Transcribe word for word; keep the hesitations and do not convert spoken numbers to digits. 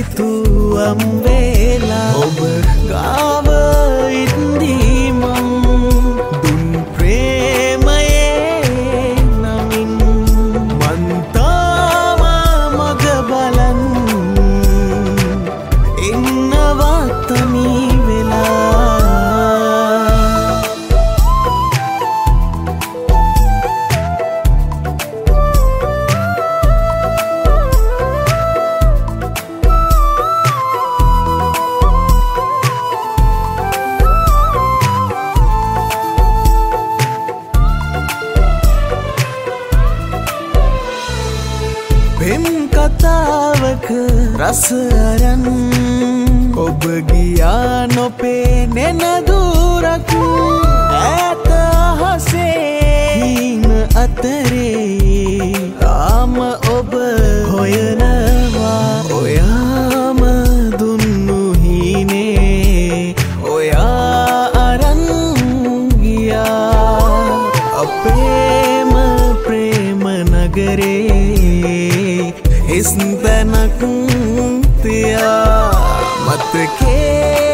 සිතුවම් වේලා ඔබ ගාව ඉඳීමම් දුන් ප්‍රේමයේ නමින් මන් තාම මග බලන් ඉන්නවා තනි වෙලා පෙම් කතාවක රස අරන් ඔබ ගියා නොපෙනෙන දුරක් ඈත අහසේ හීන අතරේ ආම ඔබ හොයනවා ඔයාම දුන්නු හීනේ ඔයා අරන් ගියා අපේම ප්‍රේම නගරේ හිස් තැනක් තියා මතකේ